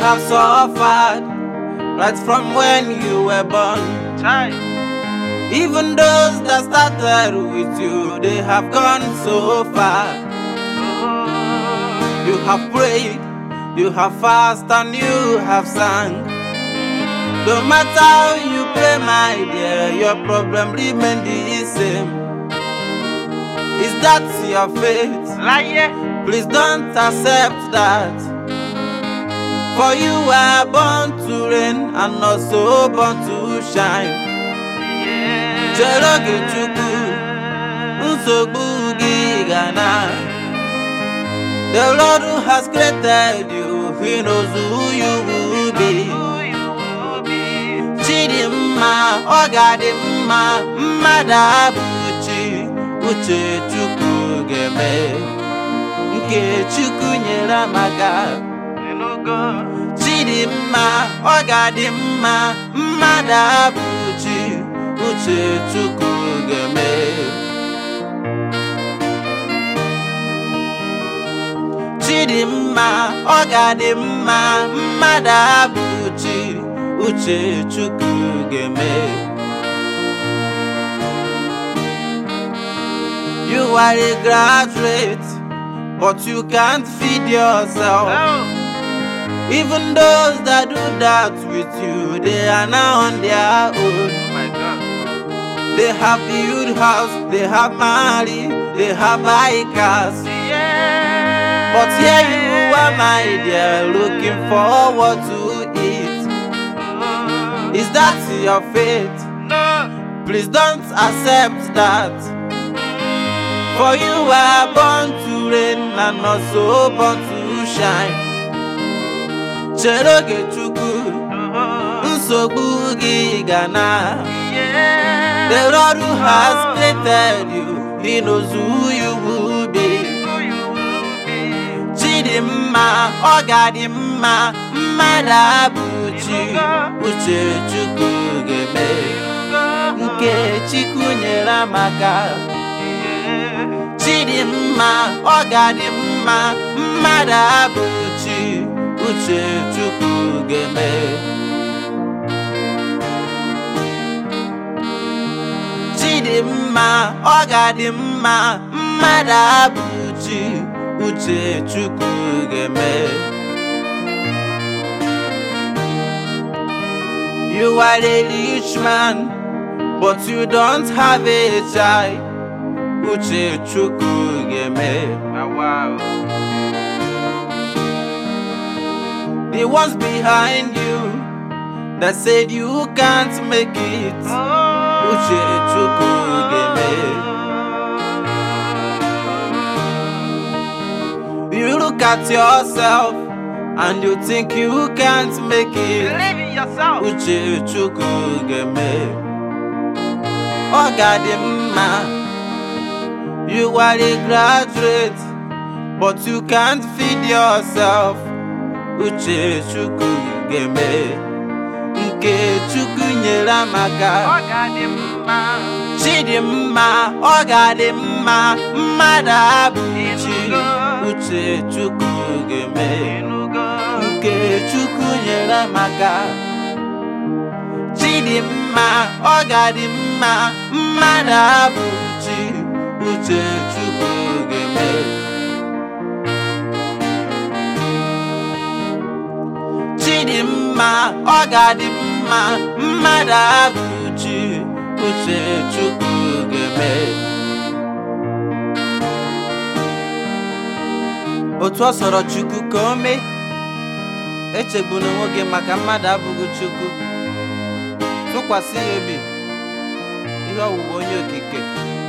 have suffered right from when you were born. Even those that started with you, they have gone so far. You have prayed, you have fasted, and you have sung. No matter how you pray, my dear, your problem remains the same. Is that your fate? Please don't accept that. For you are born to reign and also born to shine. Cheroge Chukwu, nsogbu gị gana. The Lord who has created you, He knows who you will be. Chidimma, Ogadimma, Madabuchi, Uche Chukwu geme, nke Chukwu nyere maka. Chidimma, Ogadimma, Madabuchi, Uche Chukwu geme. Chidimma, Ogadimma, Madabuchi, Uche Chukwu geme. You are a graduate, but you can't feed yourself. Even those that do that with you, they are now on their own. They have built house, they have married, they have buy cars. But here you are, my dear, looking forward to it. Is that your fate? Please don't accept that. For you are born to reign and also born to shine. Cheroge Chukwu, nsogbu gị gana. The Lord who has created you, He knows who you will be. Chidimma, Ogadimma, Madabuchi, Uche Chukwu geme, nke Chukwu nyere maka. Chidimma, Ogadimma, Madabuchi, Uche Chukwu geme. Chidimma, Ogadimma, Madabuchi, Uche Chukwu geme. You are a rich man, but you don't have a child. Uche Chukwu geme. Wow. The ones behind you that said you can't make it. Uche Chukwu geme. You look at yourself and you think you can't make it. Believe in yourself. Uche Chukwu geme. Ogadimma, you are a graduate, but you can't feed yourself. Uche Chukwu geme, nke Chukwu nyere maka. Ogadimma, Chidimma, Ogadimma, Madabuchi, Uche Chukwu geme, nke Chukwu nyere maka. Chidimma, Ogadimma, Madabuchi, Uche Chukwu geme. Chidimma, Ogadimma, Madabuchi, Uche Chukwu geme. Otu ọ sọrọ Chukwu ka o mee, echegbuna onwe gị maka mmadụ abụghị Chukwu. Tụkwasị ya obi, ihe ọwụwa onye okike.